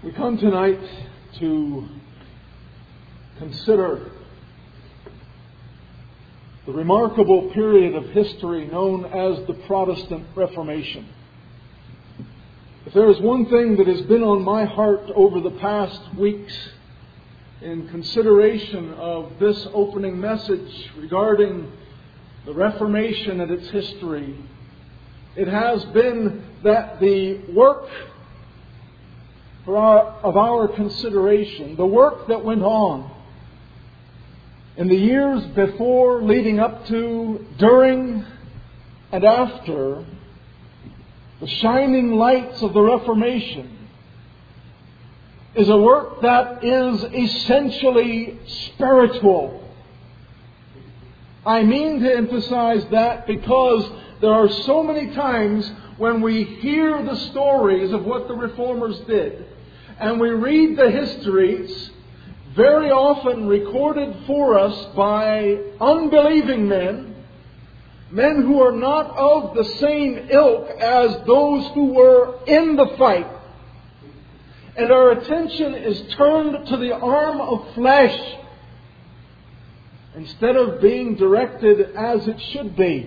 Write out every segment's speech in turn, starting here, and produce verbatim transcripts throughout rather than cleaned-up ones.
We come tonight to consider the remarkable period of history known as the Protestant Reformation. If there is one thing that has been on my heart over the past weeks in consideration of this opening message regarding the Reformation and its history, it has been that the work for our, of our consideration, the work that went on in the years before, leading up to, during, and after the shining lights of the Reformation, is a work that is essentially spiritual. I mean to emphasize that because there are so many times when we hear the stories of what the Reformers did, and we read the histories, very often recorded for us by unbelieving men, men who are not of the same ilk as those who were in the fight. And our attention is turned to the arm of flesh instead of being directed as it should be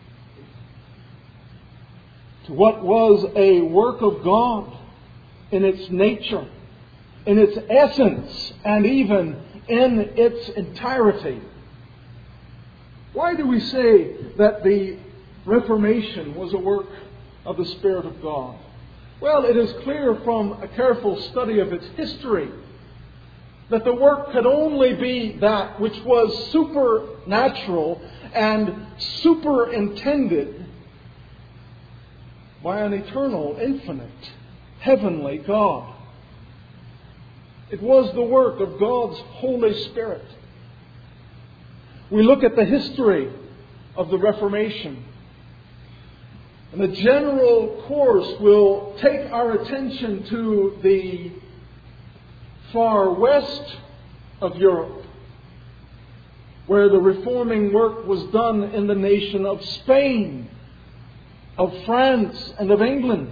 to what was a work of God in its nature, in its essence, and even in its entirety. Why do we say that the Reformation was a work of the Spirit of God? Well, it is clear from a careful study of its history that the work could only be that which was supernatural and superintended by an eternal, infinite, heavenly God. It was the work of God's Holy Spirit. We look at the history of the Reformation, and the general course will take our attention to the far west of Europe, where the reforming work was done in the nation of Spain, of France, and of England,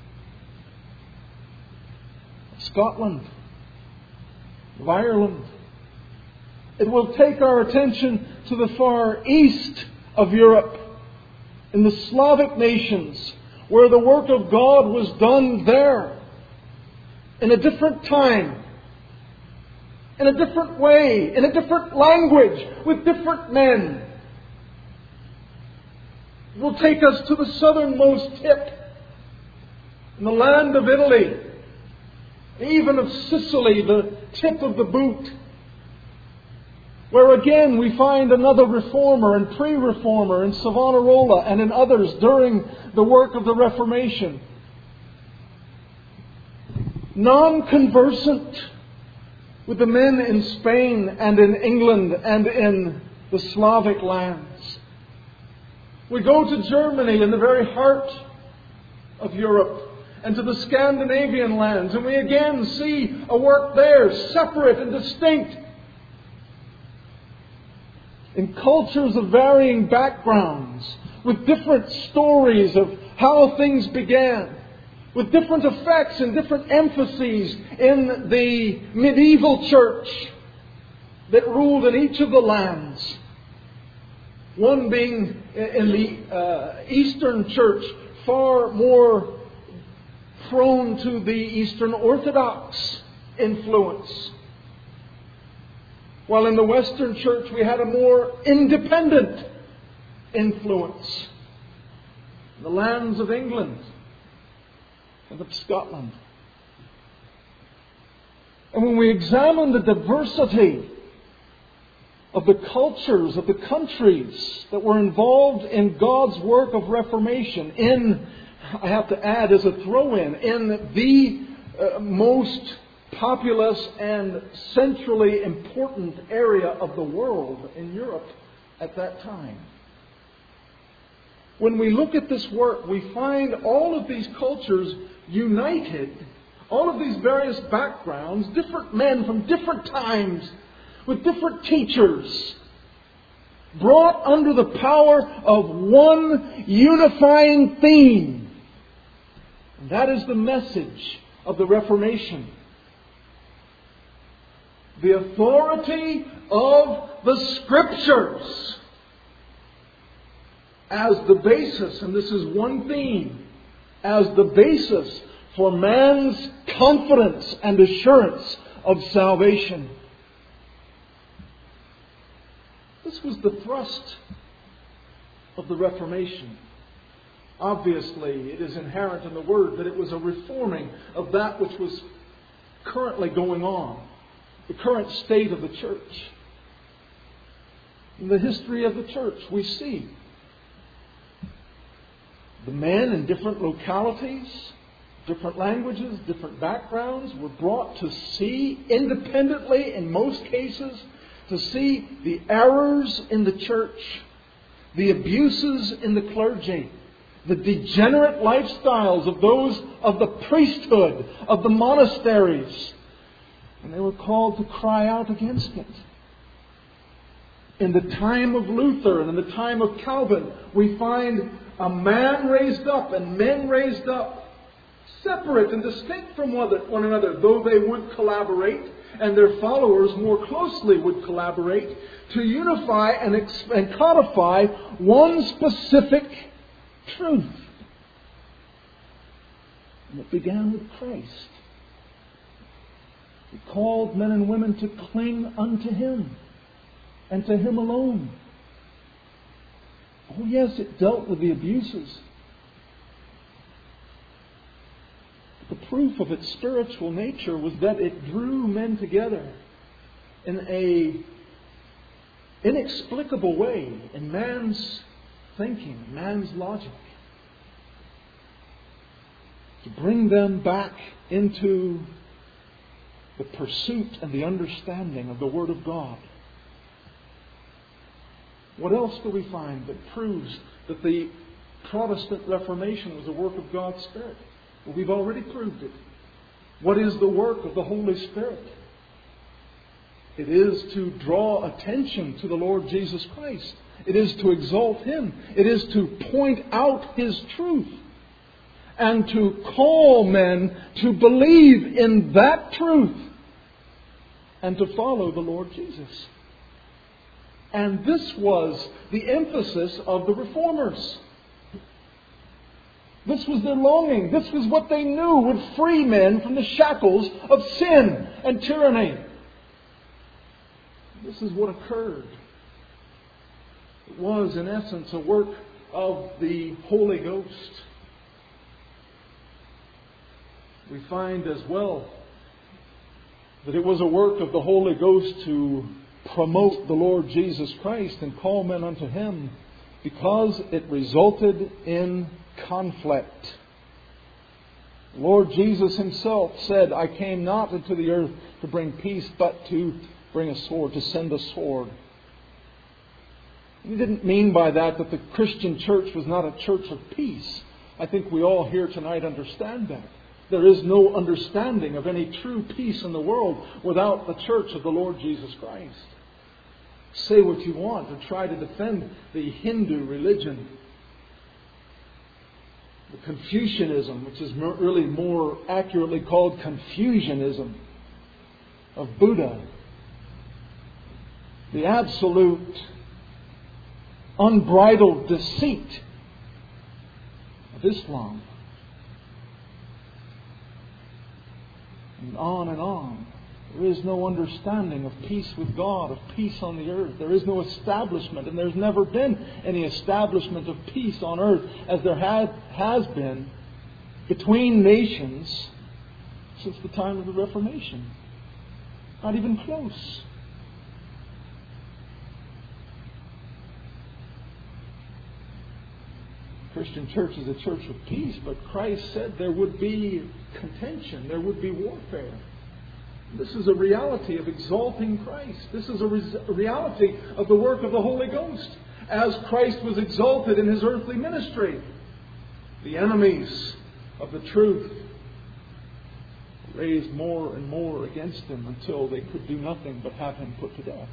of Scotland, of Ireland. It will take our attention to the far east of Europe, in the Slavic nations, where the work of God was done there, in a different time, in a different way, in a different language, with different men. It will take us to the southernmost tip, in the land of Italy, even of Sicily, the tip of the boot, where again we find another reformer and pre-reformer in Savonarola and in others during the work of the Reformation, non-conversant with the men in Spain and in England and in the Slavic lands. We go to Germany, in the very heart of Europe, and to the Scandinavian lands, and we again see a work there, separate and distinct, in cultures of varying backgrounds, with different stories of how things began, with different effects and different emphases in the medieval church that ruled in each of the lands. One being in the uh, Eastern church far more prone to the Eastern Orthodox influence, while in the Western church we had a more independent influence in the lands of England and of Scotland. And when we examine the diversity of the cultures, of the countries that were involved in God's work of reformation, in, I have to add as a throw-in, in the uh, most populous and centrally important area of the world in Europe at that time. When we look at this work, we find all of these cultures united, all of these various backgrounds, different men from different times, with different teachers, brought under the power of one unifying theme. And that is the message of the Reformation. the authority of the Scriptures as the basis, and this is one theme, as the basis for man's confidence and assurance of salvation. This was the thrust of the Reformation. Obviously, it is inherent in the word that it was a reforming of that which was currently going on, the current state of the church. In the history of the church, we see the men in different localities, different languages, different backgrounds were brought to see independently, in most cases, to see the errors in the church, the abuses in the clergy, the degenerate lifestyles of those of the priesthood, of the monasteries. And they were called to cry out against it. In the time of Luther and in the time of Calvin, we find a man raised up and men raised up, separate and distinct from one another, though they would collaborate, and their followers more closely would collaborate, to unify and, ex- and codify one specific truth. And it began with Christ. He called men and women to cling unto Him and to Him alone. Oh yes, it dealt with the abuses. The proof of its spiritual nature was that it drew men together in a inexplicable way in man's thinking, man's logic, to bring them back into the pursuit and the understanding of the Word of God. What else do we find that proves that the Protestant Reformation was a work of God's Spirit? Well, we've already proved it. What is the work of the Holy Spirit? It is to draw attention to the Lord Jesus Christ. It is to exalt Him. It is to point out His truth. And to call men to believe in that truth. And to follow the Lord Jesus. And this was the emphasis of the Reformers. This was their longing. This was what they knew would free men from the shackles of sin and tyranny. This is what occurred. It was, in essence, a work of the Holy Ghost. We find as well that it was a work of the Holy Ghost to promote the Lord Jesus Christ and call men unto Him, because it resulted in conflict. Lord Jesus Himself said, I came not into the earth to bring peace, but to bring a sword, to send a sword. He didn't mean by that that the Christian church was not a church of peace. I think we all here tonight understand that. There is no understanding of any true peace in the world without the church of the Lord Jesus Christ. Say what you want and try to defend the Hindu religion, the Confucianism, which is really more accurately called Confucianism, of Buddha, the absolute unbridled deceit of Islam, and on and on. There is no understanding of peace with God, of peace on the earth. There is no establishment, and there's never been any establishment of peace on earth as there has, has been between nations since the time of the Reformation. Not even close. The Christian church is a church of peace, but Christ said there would be contention, there would be warfare. This is a reality of exalting Christ. This is a, re- a reality of the work of the Holy Ghost. As Christ was exalted in His earthly ministry, the enemies of the truth raised more and more against Him until they could do nothing but have Him put to death.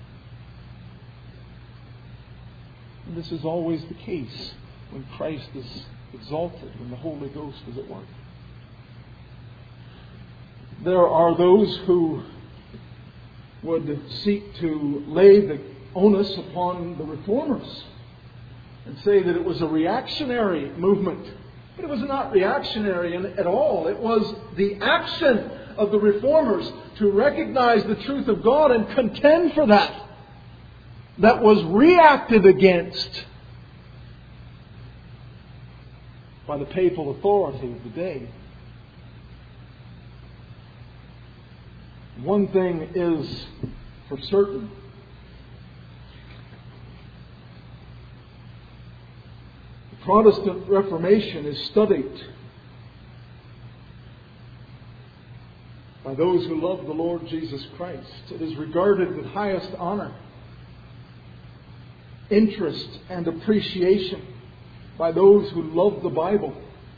And this is always the case when Christ is exalted, when the Holy Ghost is at work. There are those who would seek to lay the onus upon the Reformers and say that it was a reactionary movement. But it was not reactionary at all. It was the action of the Reformers to recognize the truth of God and contend for that that was reacted against by the papal authority of the day. One thing is for certain. The Protestant Reformation is studied by those who love the Lord Jesus Christ. It is regarded with highest honor, interest, and appreciation by those who love the Bible,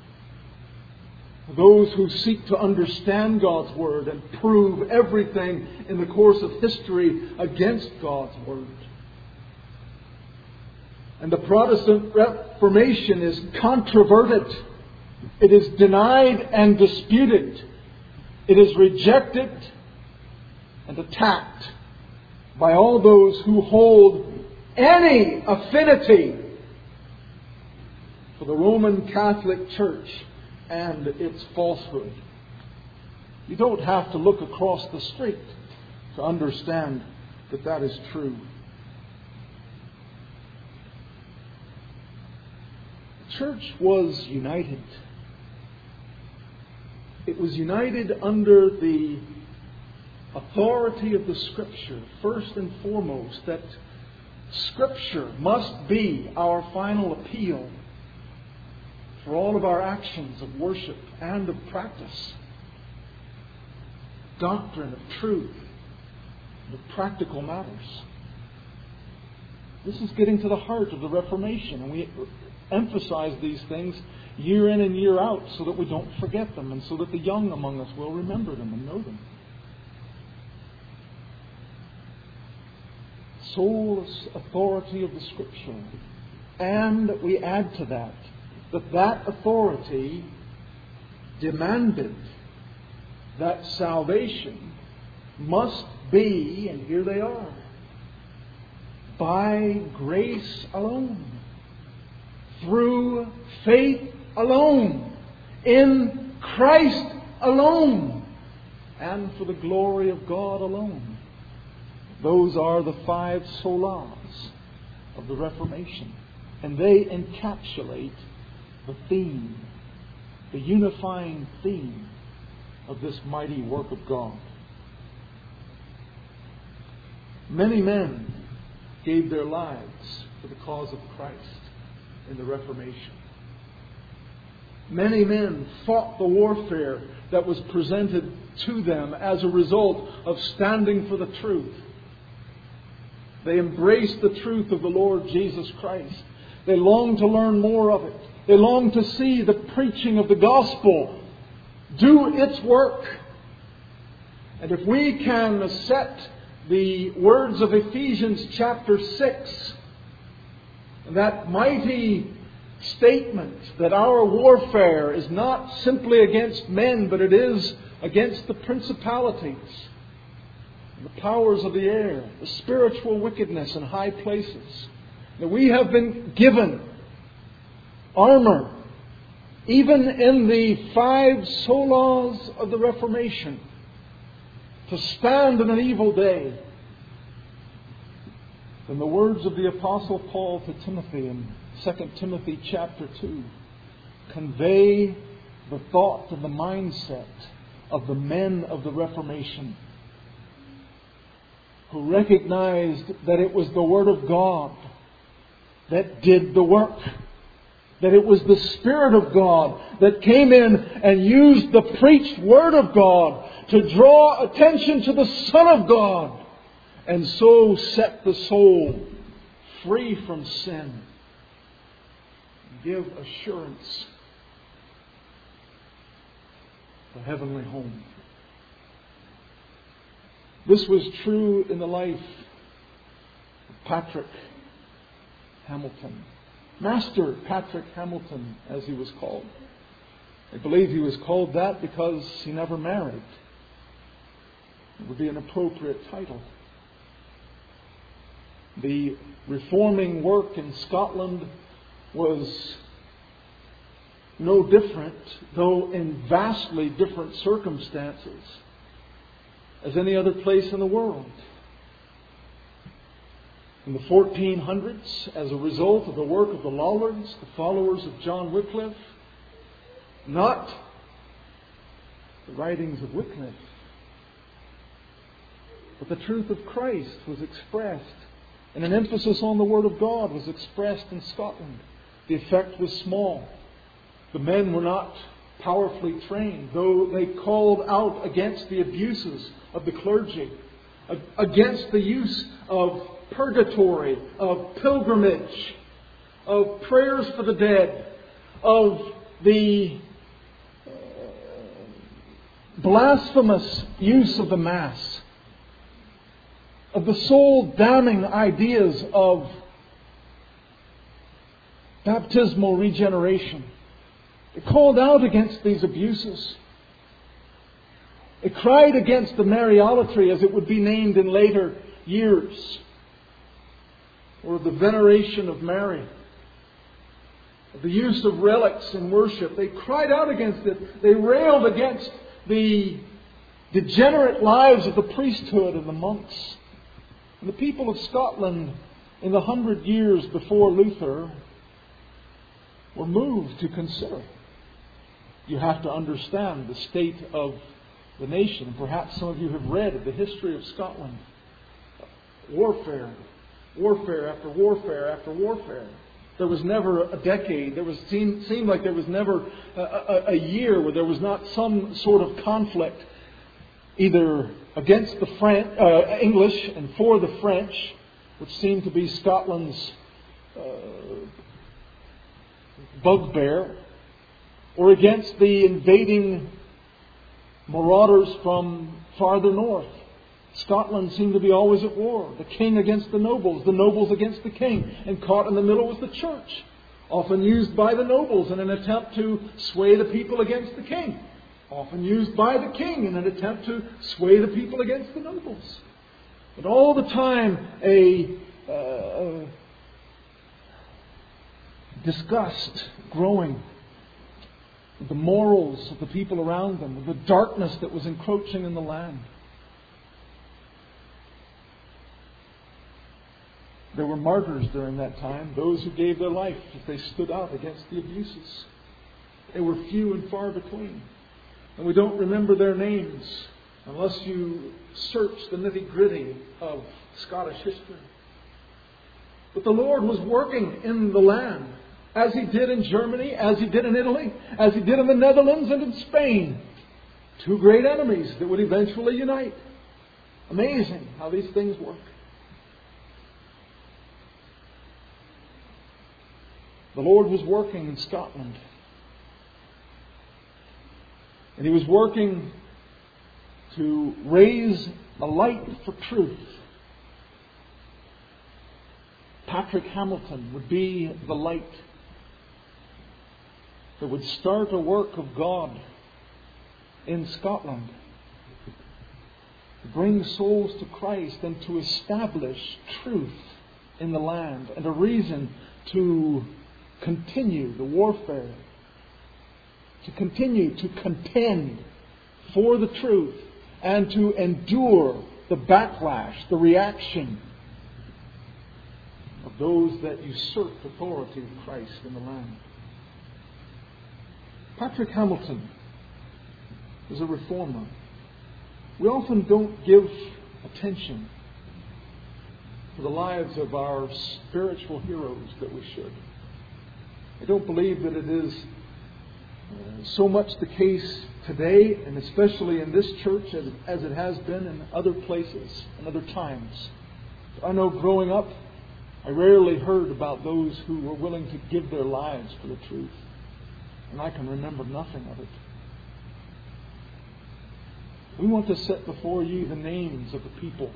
those who seek to understand God's Word and prove everything in the course of history against God's Word. And the Protestant Reformation is controverted. It is denied and disputed. It is rejected and attacked by all those who hold any affinity for the Roman Catholic Church and its falsehood. You don't have to look across the street to understand that that is true. The church was united. It was united under the authority of the Scripture, first and foremost, that Scripture must be our final appeal for all of our actions of worship and of practice. Doctrine of truth, the practical matters. This is getting to the heart of the Reformation, and we emphasize these things year in and year out so that we don't forget them and so that the young among us will remember them and know them. Sole authority of the Scripture. And we add to that that that authority demanded that salvation must be, and here they are, by grace alone, through faith alone, in Christ alone, and for the glory of God alone. Those are the five solas of the Reformation. And they encapsulate the theme, the unifying theme of this mighty work of God. Many men gave their lives for the cause of Christ in the Reformation. Many men fought the warfare that was presented to them as a result of standing for the truth. They embraced the truth of the Lord Jesus Christ. They longed to learn more of it. They longed to see the preaching of the gospel do its work. And if we can set the words of Ephesians chapter six, that mighty statement that our warfare is not simply against men, but it is against the principalities, the powers of the air, the spiritual wickedness in high places. That we have been given armor, even in the five solas of the Reformation, to stand in an evil day. Then the words of the Apostle Paul to Timothy in Second Timothy chapter two convey the thought and the mindset of the men of the Reformation, who recognized that it was the Word of God that did the work. That it was the Spirit of God that came in and used the preached Word of God to draw attention to the Son of God, and so set the soul free from sin. Give assurance of a heavenly home. This was true in the life of Patrick Hamilton. Master Patrick Hamilton, as he was called. I believe he was called that because he never married. It would be an appropriate title. The reforming work in Scotland was no different, though in vastly different circumstances, as any other place in the world. In the fourteen hundreds, as a result of the work of the Lollards, the followers of John Wycliffe, not the writings of Wycliffe, but the truth of Christ was expressed, and an emphasis on the Word of God was expressed in Scotland. The effect was small. The men were not powerfully trained, though they called out against the abuses of the clergy, against the use of purgatory, of pilgrimage, of prayers for the dead, of the blasphemous use of the Mass, of the soul-damning ideas of baptismal regeneration. It called out against these abuses. It cried against the Mariolatry, as it would be named in later years, or the veneration of Mary, the use of relics in worship. They cried out against it. They railed against the degenerate lives of the priesthood and the monks. And the people of Scotland in the hundred years before Luther were moved to consider. You have to understand the state of the nation. And perhaps some of you have read of the history of Scotland. Warfare, warfare after warfare after warfare. There was never a decade. There was seemed, seemed like there was never a, a, a year where there was not some sort of conflict, either against the French, uh, English and for the French, which seemed to be Scotland's uh, bugbear, or against the invading marauders from farther north. Scotland seemed to be always at war. The king against the nobles, the nobles against the king. And caught in the middle was the church, often used by the nobles in an attempt to sway the people against the king. Often used by the king in an attempt to sway the people against the nobles. But all the time a uh, disgust growing with the morals of the people around them, with the darkness that was encroaching in the land. There were martyrs during that time, those who gave their life as they stood out against the abuses. They were few and far between. And we don't remember their names unless you search the nitty-gritty of Scottish history. But the Lord was working in the land, as He did in Germany, as He did in Italy, as He did in the Netherlands and in Spain. Two great enemies that would eventually unite. Amazing how these things work. The Lord was working in Scotland. And He was working to raise a light for truth. Patrick Hamilton would be the light that would start a work of God in Scotland, to bring souls to Christ and to establish truth in the land, and a reason to continue the warfare, to continue to contend for the truth, and to endure the backlash, the reaction of those that usurp authority of Christ in the land. Patrick Hamilton was a reformer. We often don't give attention to the lives of our spiritual heroes that we should. I don't believe that it is uh, so much the case today, and especially in this church as, as it has been in other places and other times. I know growing up, I rarely heard about those who were willing to give their lives for the truth. And I can remember nothing of it. We want to set before you the names of the people,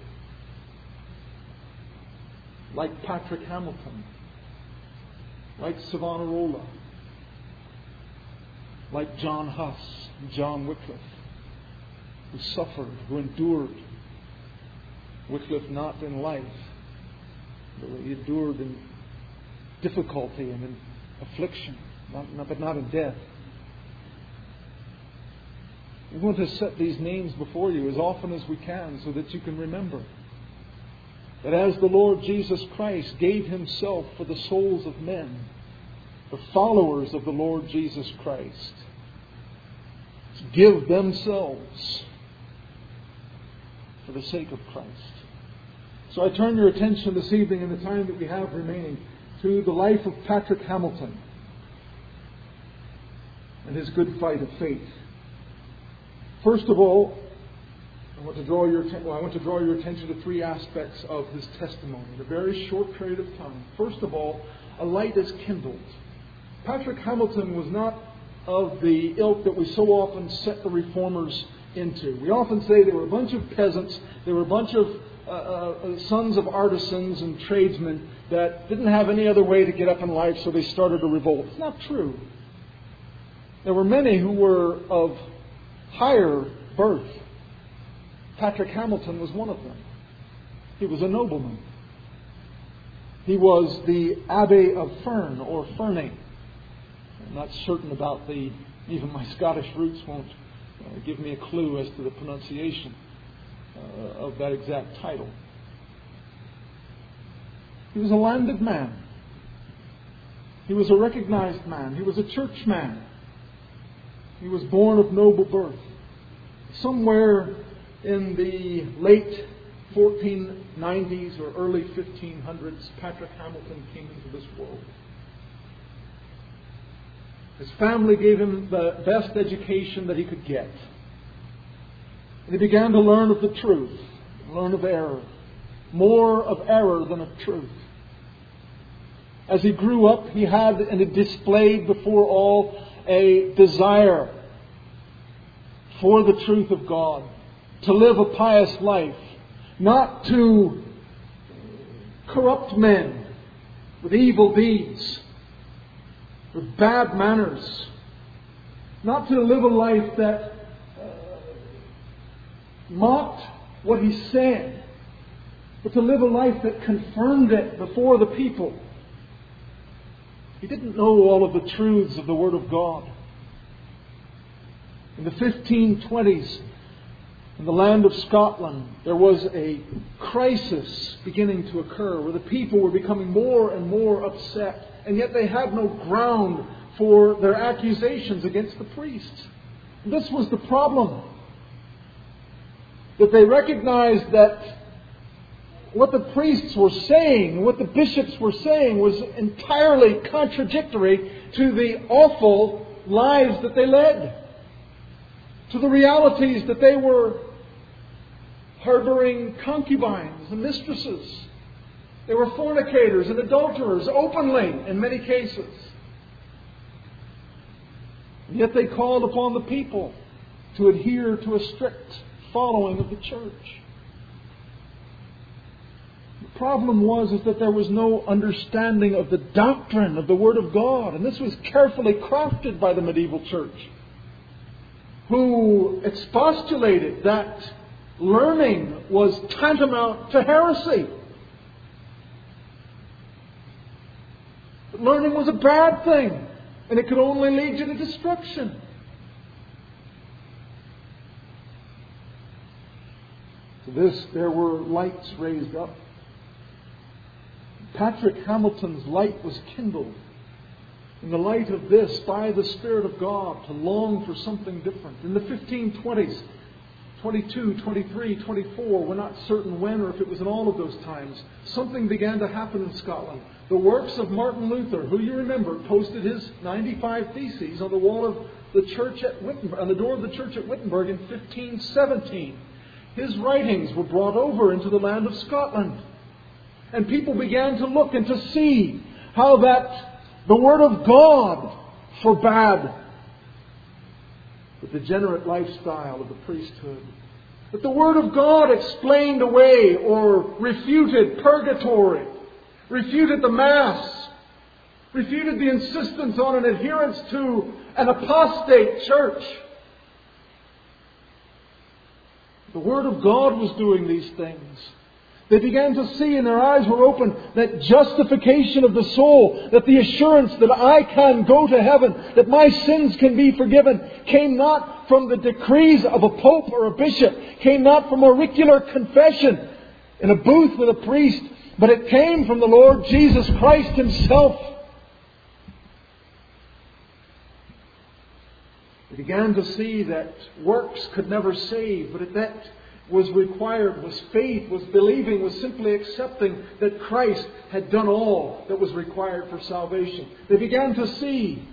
like Patrick Hamilton, like Savonarola, like John Huss, John Wycliffe, who suffered, who endured. Wycliffe not in life, but he endured in difficulty and in affliction, not, not, but not in death. We want to set these names before you as often as we can so that you can remember that as the Lord Jesus Christ gave Himself for the souls of men, the followers of the Lord Jesus Christ give themselves for the sake of Christ. So I turn your attention this evening in the time that we have remaining to the life of Patrick Hamilton and his good fight of faith. First of all, I want to draw your well, I want to draw your attention to three aspects of his testimony in a very short period of time. First of all, a light is kindled. Patrick Hamilton was not of the ilk that we so often set the reformers into. We often say they were a bunch of peasants, they were a bunch of uh, uh, sons of artisans and tradesmen that didn't have any other way to get up in life, so they started a revolt. It's not true. There were many who were of higher birth. Patrick Hamilton was one of them. He was a nobleman. He was the Abbey of Fern, or Fernie. I'm not certain about the, even my Scottish roots won't uh, give me a clue as to the pronunciation uh, of that exact title. He was a landed man. He was a recognized man. He was a church man. He was born of noble birth. Somewhere in the late fourteen nineties or early fifteen hundreds, Patrick Hamilton came into this world. His family gave him the best education that he could get. And he began to learn of the truth, learn of error. More of error than of truth. As he grew up, he had and it displayed before all a desire for the truth of God, to live a pious life, not to corrupt men with evil deeds, with bad manners, not to live a life that uh, mocked what he said, but to live a life that confirmed it before the people. He didn't know all of the truths of the Word of God. In the fifteen twenties, in the land of Scotland, there was a crisis beginning to occur where the people were becoming more and more upset, and yet they had no ground for their accusations against the priests. And this was the problem. That they recognized that what the priests were saying, what the bishops were saying, was entirely contradictory to the awful lives that they led. To the realities that they were harboring concubines and mistresses. They were fornicators and adulterers openly in many cases. And yet they called upon the people to adhere to a strict following of the church. The problem was is that there was no understanding of the doctrine of the Word of God. And this was carefully crafted by the medieval church, who expostulated that learning was tantamount to heresy. That learning was a bad thing, and it could only lead you to destruction. To this, there were lights raised up. Patrick Hamilton's light was kindled. In the light of this, by the Spirit of God, to long for something different. In the fifteen twenties, twenty-two, twenty-three, twenty-four, we're not certain when or if it was in all of those times, something began to happen in Scotland. The works of Martin Luther, who you remember posted his ninety-five Theses on the wall of the church at Wittenberg, on the door of the church at Wittenberg in fifteen seventeen. His writings were brought over into the land of Scotland. And people began to look and to see how that the Word of God forbade the degenerate lifestyle of the priesthood. That the Word of God explained away or refuted purgatory, refuted the Mass, refuted the insistence on an adherence to an apostate church. The Word of God was doing these things. They began to see, and their eyes were open, that justification of the soul, that the assurance that I can go to heaven, that my sins can be forgiven, came not from the decrees of a pope or a bishop, came not from auricular confession in a booth with a priest, but it came from the Lord Jesus Christ Himself. They began to see that works could never save, but that was required, was faith, was believing, was simply accepting that Christ had done all that was required for salvation. They began to see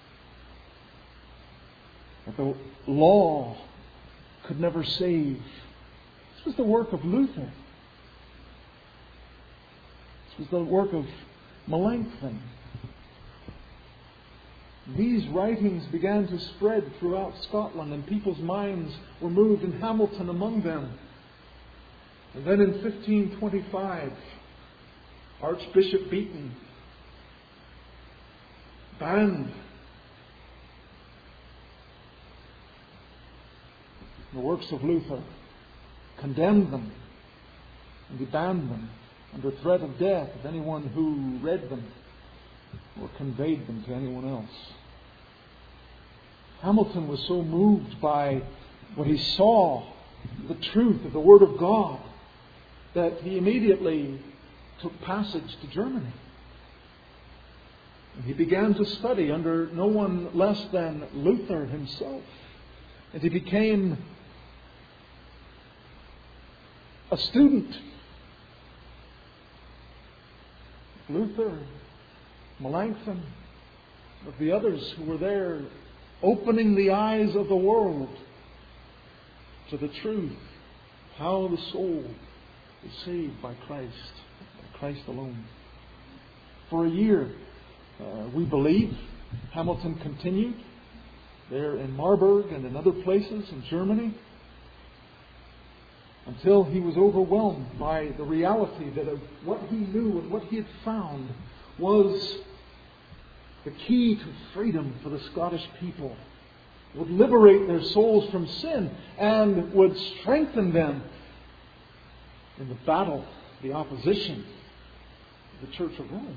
that the law could never save. This was the work of Luther. This was the work of Melanchthon. These writings began to spread throughout Scotland, and people's minds were moved, and Hamilton among them. And then in fifteen twenty-five, Archbishop Beaton banned the works of Luther, condemned them, and he banned them under threat of death of anyone who read them or conveyed them to anyone else. Hamilton was so moved by what he saw, the truth of the Word of God, that he immediately took passage to Germany. And he began to study under no one less than Luther himself. And he became a student. Luther, Melanchthon, of the others who were there, opening the eyes of the world to the truth, how the soul is saved by Christ, by Christ alone. For a year, uh, we believe, Hamilton continued there in Marburg and in other places in Germany, until he was overwhelmed by the reality that of what he knew and what he had found was the key to freedom for the Scottish people, would liberate their souls from sin and would strengthen them in the battle, the opposition of the Church of Rome.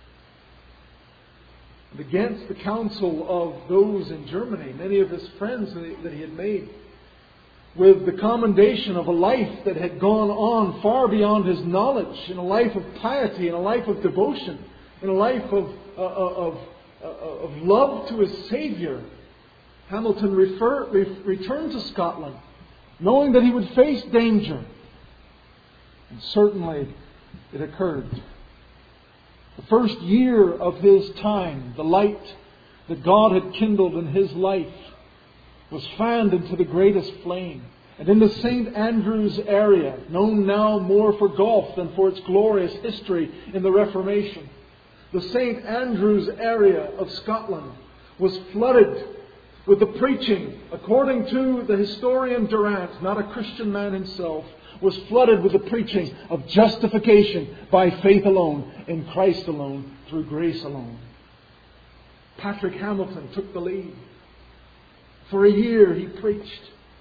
And against the counsel of those in Germany, many of his friends that he had made, with the commendation of a life that had gone on far beyond his knowledge, in a life of piety, in a life of devotion, in a life of, uh, of, uh, of love to his Savior, Hamilton refer, re- returned to Scotland, knowing that he would face danger. And certainly it occurred. The first year of his time, the light that God had kindled in his life was fanned into the greatest flame. And in the Saint Andrews area, known now more for golf than for its glorious history in the Reformation, the Saint Andrews area of Scotland was flooded with the preaching, according to the historian Durant, not a Christian man himself, was flooded with the preaching of justification by faith alone, in Christ alone, through grace alone. Patrick Hamilton took the lead. For a year he preached.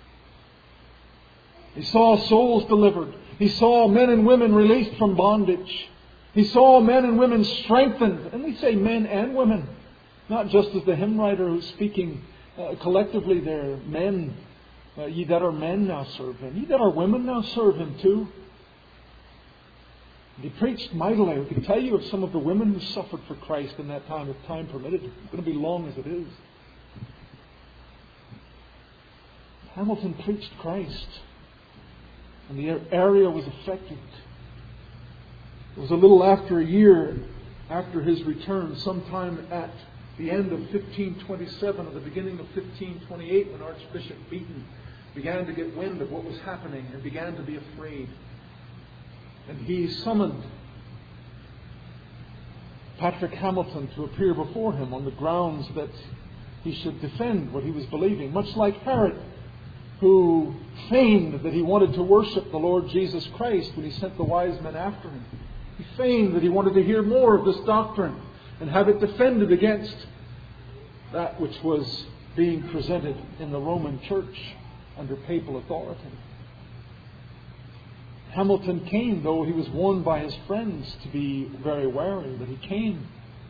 He saw souls delivered. He saw men and women released from bondage. He saw men and women strengthened. And we say men and women, not just as the hymn writer who's speaking uh, collectively there. Men, uh, ye that are men now serve Him. Ye that are women now serve Him too. And he preached mightily. I can tell you of some of the women who suffered for Christ in that time, if time permitted. It's going to be long as it is. Hamilton preached Christ, and the area was affected. It was a little after a year after his return, sometime at the end of fifteen twenty-seven or the beginning of fifteen twenty-eight, when Archbishop Beaton began to get wind of what was happening and began to be afraid. And he summoned Patrick Hamilton to appear before him on the grounds that he should defend what he was believing, much like Herod, who feigned that he wanted to worship the Lord Jesus Christ when he sent the wise men after him. He feigned that he wanted to hear more of this doctrine and have it defended against that which was being presented in the Roman Church under papal authority. Hamilton came, though he was warned by his friends to be very wary, but he came.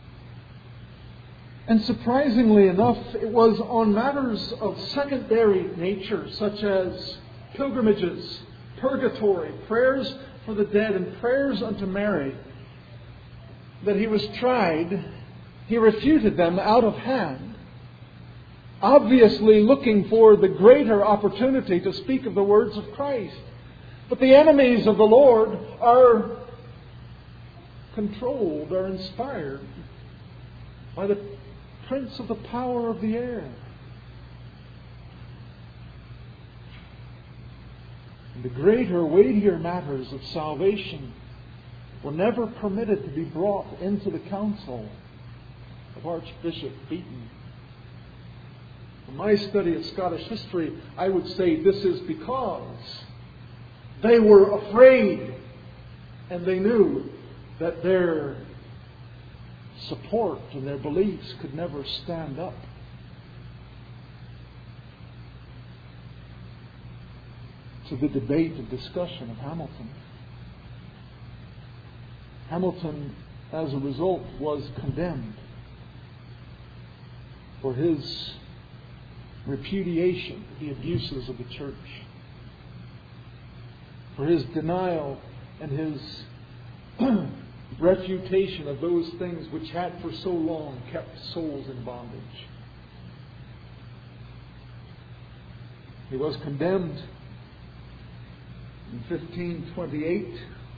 And surprisingly enough, it was on matters of secondary nature, such as pilgrimages, purgatory, prayers for the dead, and prayers unto Mary, that he was tried. He refuted them out of hand, obviously looking for the greater opportunity to speak of the words of Christ. But the enemies of the Lord are controlled, are inspired by the prince of the power of the air. And the greater, weightier matters of salvation were never permitted to be brought into the council of Archbishop Beaton. In my study of Scottish history, I would say this is because they were afraid, and they knew that their support and their beliefs could never stand up to the debate and discussion of Hamilton. Hamilton, as a result, was condemned for his repudiation of the abuses of the church, for his denial and his refutation of those things which had for so long kept souls in bondage. He was condemned in fifteen twenty-eight,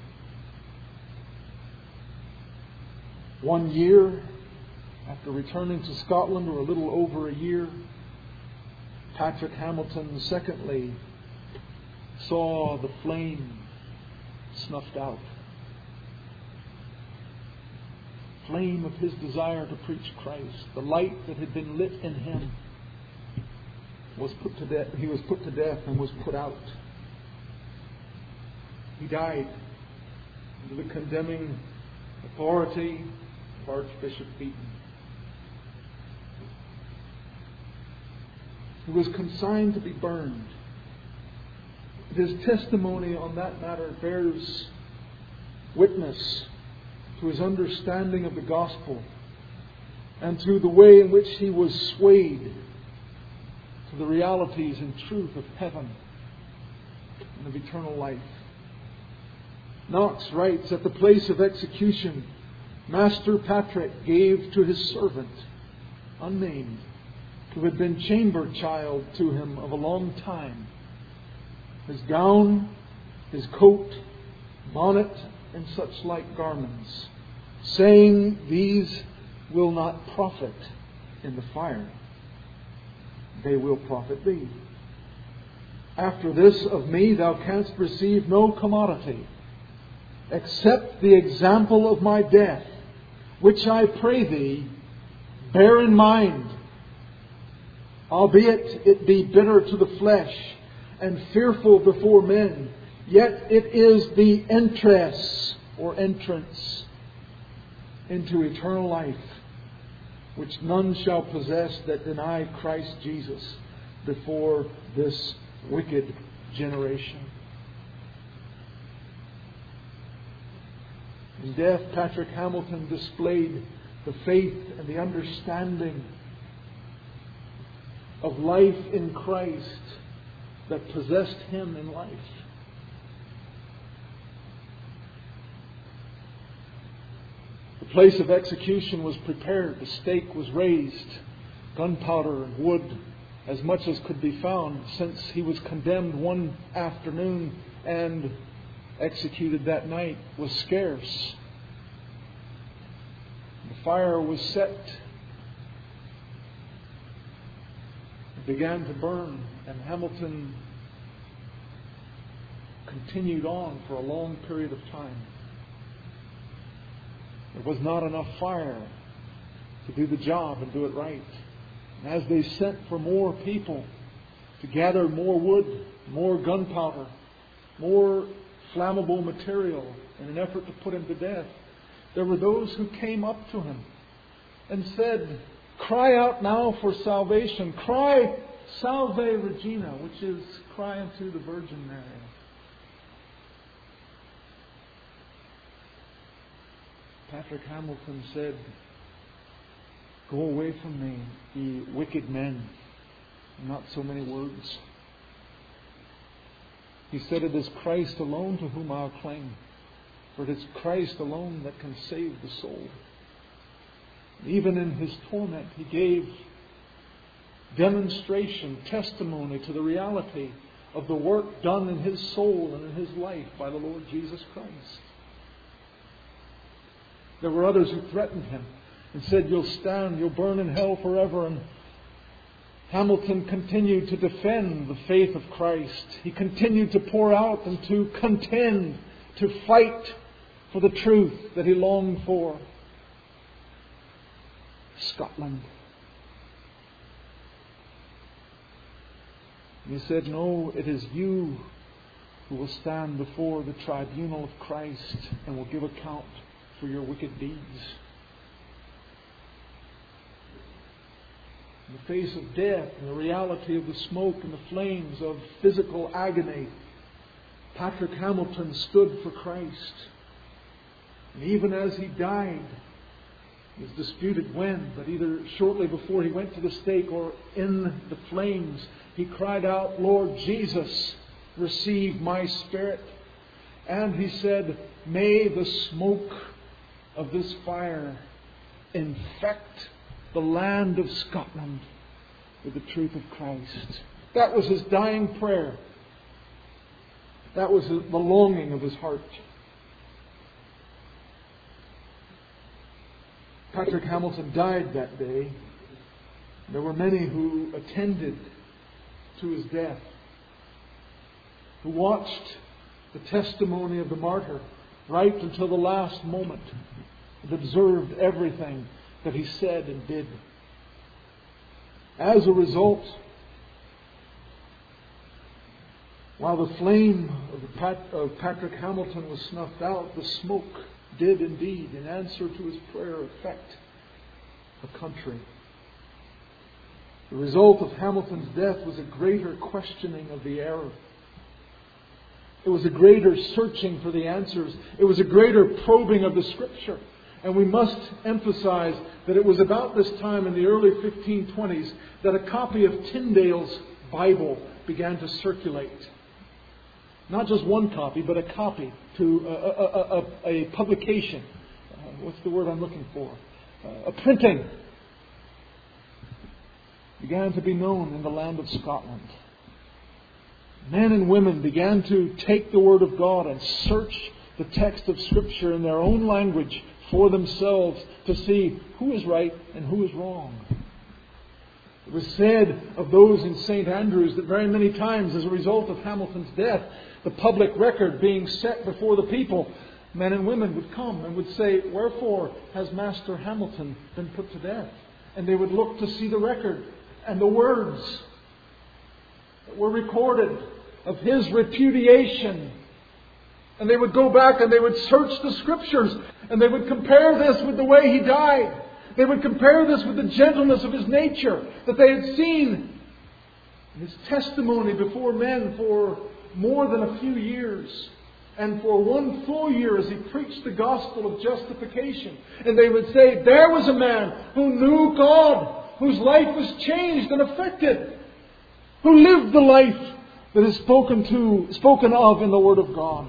one year after returning to Scotland, or a little over a year. Patrick Hamilton, secondly, saw the flame snuffed out. Flame of his desire to preach Christ, the light that had been lit in him, was put to death. He was put to death and was put out. He died under the condemning authority of Archbishop Beaton. He was consigned to be burned. His testimony on that matter bears witness to his understanding of the gospel and to the way in which he was swayed to the realities and truth of heaven and of eternal life. Knox writes, at the place of execution, Master Patrick gave to his servant, unnamed, who had been chamber child to him of a long time, his gown, his coat, bonnet, and such like garments, saying, these will not profit in the fire. They will profit thee. After this of me thou canst receive no commodity, except the example of my death, which I pray thee, bear in mind, albeit it be bitter to the flesh and fearful before men, yet it is the entrance or entrance into eternal life, which none shall possess that deny Christ Jesus before this wicked generation. In death, Patrick Hamilton displayed the faith and the understanding of life in Christ that possessed him in life. The place of execution was prepared. The stake was raised. Gunpowder and wood, as much as could be found, since he was condemned one afternoon and executed that night, was scarce. The fire was set. It began to burn, and Hamilton continued on for a long period of time. There was not enough fire to do the job and do it right. And as they sent for more people to gather more wood, more gunpowder, more flammable material in an effort to put him to death, there were those who came up to him and said, cry out now for salvation. Cry Salve Regina, which is cry unto the Virgin Mary. Patrick Hamilton said, "Go away from me, ye wicked men." Not so many words. He said, "It is Christ alone to whom I'll cling, for it is Christ alone that can save the soul." Even in his torment, he gave demonstration, testimony to the reality of the work done in his soul and in his life by the Lord Jesus Christ. There were others who threatened him and said, "You'll stand, you'll burn in hell forever." And Hamilton continued to defend the faith of Christ. He continued to pour out and to contend, to fight for the truth that he longed for. Scotland. And he said, "No, it is you who will stand before the tribunal of Christ and will give account for your wicked deeds." In the face of death and the reality of the smoke and the flames of physical agony, Patrick Hamilton stood for Christ. And even as he died, it was disputed when, but either shortly before he went to the stake or in the flames, he cried out, "Lord Jesus, receive my spirit." And he said, "May the smoke of this fire infect the land of Scotland with the truth of Christ." That was his dying prayer. That was the longing of his heart. Patrick Hamilton died that day. There were many who attended to his death, who watched the testimony of the martyr right until the last moment and observed everything that he said and did. As a result, while the flame of, the Pat, of Patrick Hamilton was snuffed out, the smoke did indeed, in answer to his prayer, affect a country. The result of Hamilton's death was a greater questioning of the error. It was a greater searching for the answers. It was a greater probing of the Scripture. And we must emphasize that it was about this time in the early fifteen twenties that a copy of Tyndale's Bible began to circulate. Not just one copy, but a copy to a, a, a, a publication. Uh, what's the word I'm looking for? Uh, a printing. Began to be known in the land of Scotland. Men and women began to take the Word of God and search the text of Scripture in their own language for themselves to see who is right and who is wrong. It was said of those in Saint Andrews that very many times, as a result of Hamilton's death, the public record being set before the people, men and women would come and would say, "Wherefore has Master Hamilton been put to death?" And they would look to see the record and the words that were recorded of his repudiation. And they would go back and they would search the Scriptures and they would compare this with the way he died. They would compare this with the gentleness of his nature that they had seen in his testimony before men for more than a few years. And for one full year as he preached the gospel of justification. And they would say, there was a man who knew God, whose life was changed and affected, who lived the life that is spoken to, spoken of in the Word of God.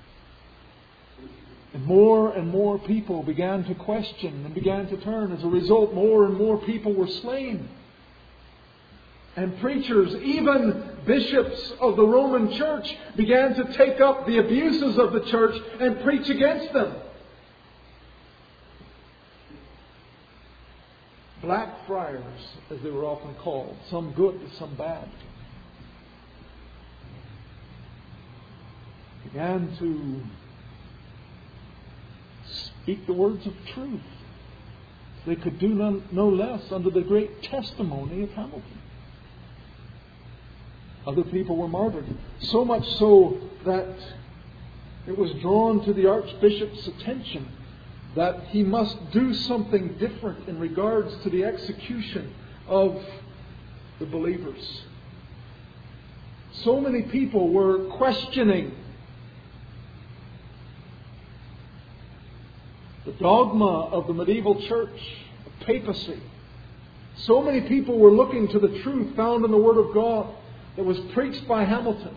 And more and more people began to question and began to turn. As a result, more and more people were slain. And preachers, even bishops of the Roman Church, began to take up the abuses of the church and preach against them. Black friars, as they were often called, some good, some bad, began to speak the words of truth. They could do no, no less under the great testimony of Hamilton. Other people were martyred. So much so that it was drawn to the Archbishop's attention that he must do something different in regards to the execution of the believers. So many people were questioning The dogma of the medieval church, of papacy. So many people were looking to the truth found in the Word of God that was preached by Hamilton.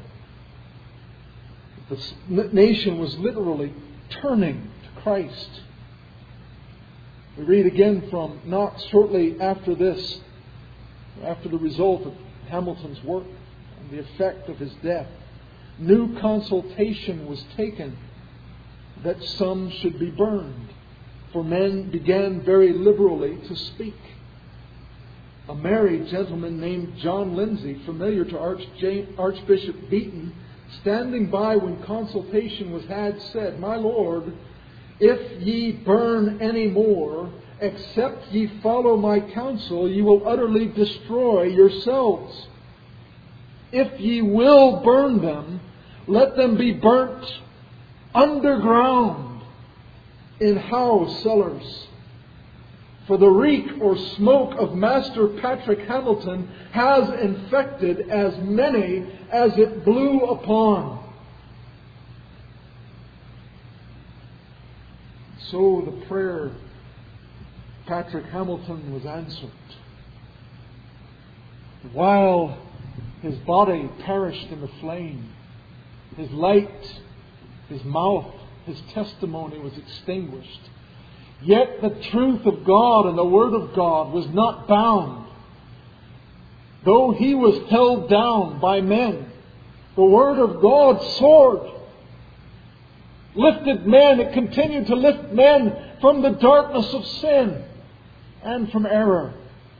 The nation was literally turning to Christ. We read again from Knox shortly after this, after the result of Hamilton's work and the effect of his death. New consultation was taken that some should be burned, for men began very liberally to speak. A married gentleman named John Lindsay, familiar to Archbishop Beaton, standing by when consultation was had, said, "My Lord, if ye burn any more, except ye follow my counsel, ye will utterly destroy yourselves. If ye will burn them, let them be burnt underground in house cellars. For the reek or smoke of Master Patrick Hamilton has infected as many as it blew upon." So the prayer Patrick Hamilton was answered. While his body perished in the flame, his light, his mouth, his testimony was extinguished. Yet the truth of God and the Word of God was not bound. Though he was held down by men, the Word of God soared, lifted men. It continued to lift men from the darkness of sin and from error,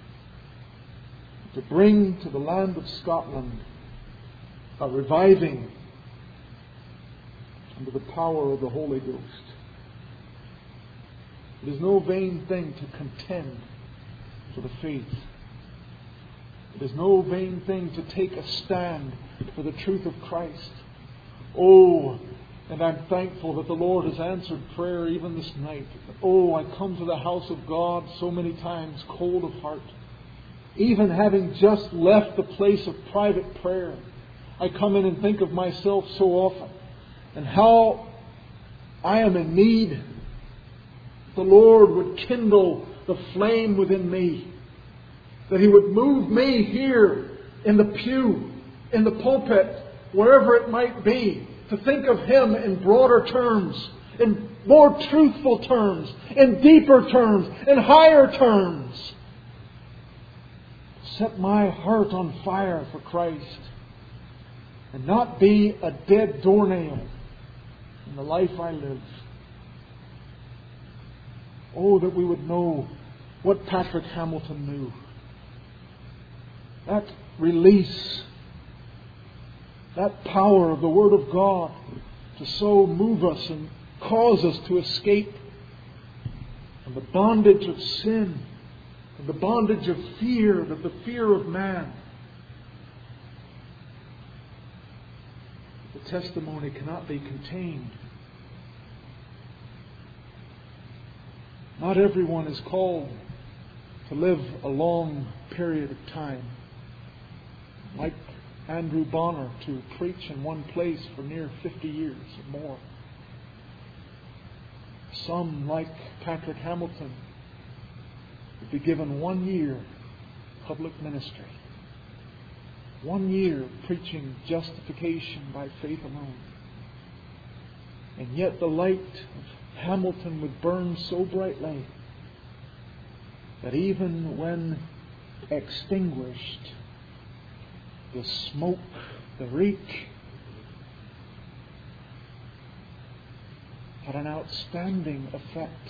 to bring to the land of Scotland a reviving under the power of the Holy Ghost. It is no vain thing to contend for the faith. It is no vain thing to take a stand for the truth of Christ. Oh, and I'm thankful that the Lord has answered prayer even this night. Oh, I come to the house of God so many times cold of heart. Even having just left the place of private prayer, I come in and think of myself so often and how I am in need. The Lord would kindle the flame within me, that He would move me here in the pew, in the pulpit, wherever it might be, to think of Him in broader terms, in more truthful terms, in deeper terms, in higher terms. Set my heart on fire for Christ and not be a dead doornail in the life I live. Oh, that we would know what Patrick Hamilton knew. That release, that power of the Word of God to so move us and cause us to escape from the bondage of sin and the bondage of fear, that the fear of man. The testimony cannot be contained. Not everyone is called to live a long period of time. Like Andrew Bonner, to preach in one place for near fifty years or more. Some, like Patrick Hamilton, would be given one year public ministry. One year preaching justification by faith alone. And yet the light of Hamilton would burn so brightly that even when extinguished, the smoke, the reek, had an outstanding effect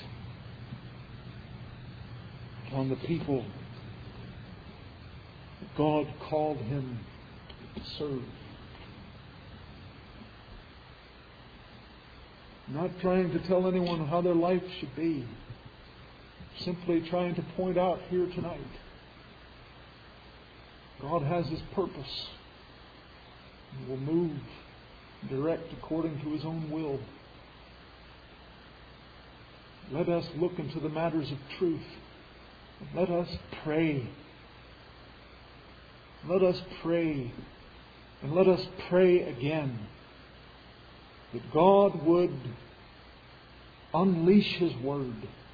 on the people that God called him to serve. Not trying to tell anyone how their life should be. Simply trying to point out here tonight, God has His purpose. He will move, direct according to His own will. Let us look into the matters of truth. Let us pray. Let us pray. And let us pray again that God would unleash His Word,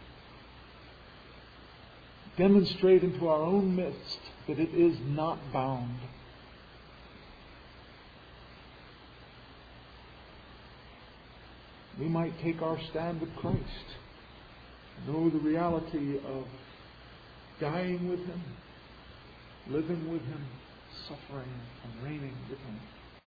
demonstrate into our own midst that it is not bound. We might take our stand with Christ, know the reality of dying with Him, living with Him, suffering and reigning with Him.